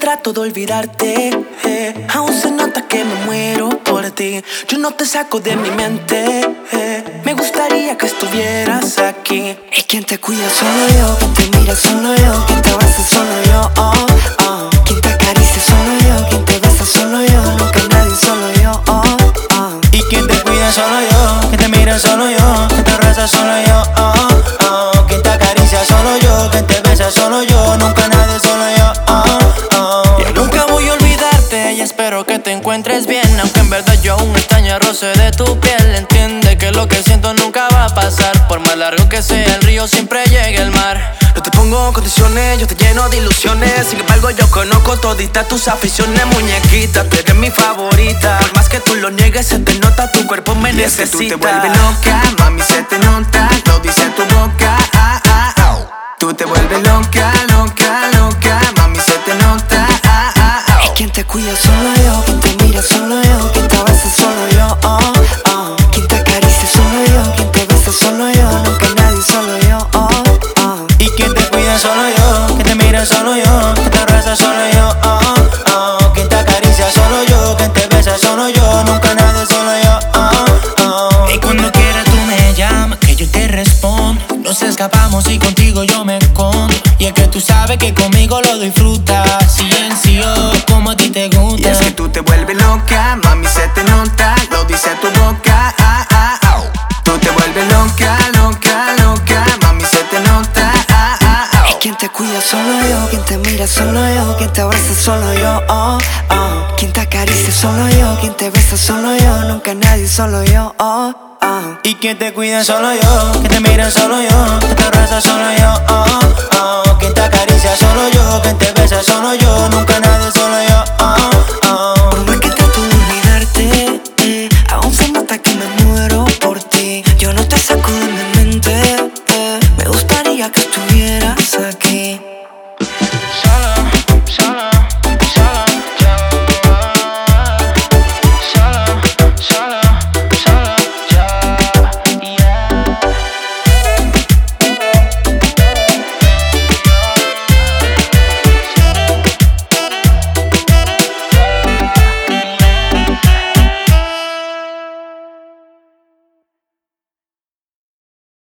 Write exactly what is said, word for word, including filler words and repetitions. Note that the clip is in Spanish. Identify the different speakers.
Speaker 1: trato de olvidarte, eh. Aún se nota que me muero por ti. Yo no te saco de mi mente, eh. Me gustaría que estuvieras aquí. Y quien te cuida solo yo, quien te mira solo yo, quien te abraza solo yo, oh, oh. Quien te acaricia solo yo, quien te besa solo yo, nunca nadie, solo yo, oh, oh.
Speaker 2: Y quien te cuida solo yo, quien te mira solo yo, quien te abraza solo yo, oh, oh. Quien te acaricia solo yo, quien te besa solo yo, nunca nadie, solo yo, oh, oh.
Speaker 1: Yo nunca voy a olvidarte y espero que te encuentres bien, aunque en verdad yo aún extraño el roce de tu piel. Entiende que lo que siento nunca va a pasar, por más largo que sea el río siempre llega el mar. No te pongo condiciones, yo te lleno de ilusiones. Sin embargo yo conozco toditas tus aficiones, muñequita, tú eres mi favorita. Por más que tú lo niegues se te nota, tu cuerpo me
Speaker 2: y
Speaker 1: necesita.
Speaker 2: Es que tú te vuelves loca, mami, se te nota, lo dice tu boca, ah, ah, ah. Tú te vuelves loca, loca, loca, mami, se te nota, ah, ah, ah.
Speaker 1: Y quien te cuida solo yo, quien te mira solo yo, quien te abraza solo yo, oh, oh. Quien te acaricia solo yo, quien te besa solo yo, nunca nadie, solo yo, oh, oh.
Speaker 2: Y quien te cuida solo yo, quien te mira solo yo, quien te abraza solo yo, oh, oh. Quien te acaricia solo yo, quien te besa solo yo, nunca nadie, solo yo, oh, oh.
Speaker 3: Y cuando quieras tú me llamas, que yo te respondo. Nos escapamos y contigo yo me escondo. Y es que tú sabes que conmigo lo disfrutas, silencio, como a ti te gusta.
Speaker 2: Y es que tú te vuelves loca, mami, se te nota, lo dice tu boca, ah, ah, ah. Tú te vuelves loca, loca, loca, mami, se te nota, ah, ah, ah.
Speaker 1: Y quien te cuida solo yo, quien te mira solo yo, quien te abraza solo yo, oh, oh. Quien te acaricia solo yo, quien te besa solo yo, nunca nadie, solo yo, oh, oh.
Speaker 2: Y quien te cuida solo yo, quien te mira solo yo, quien te abraza solo yo, oh, oh. Quien te acaricia solo yo, quien te besa solo yo, nunca nadie, solo yo.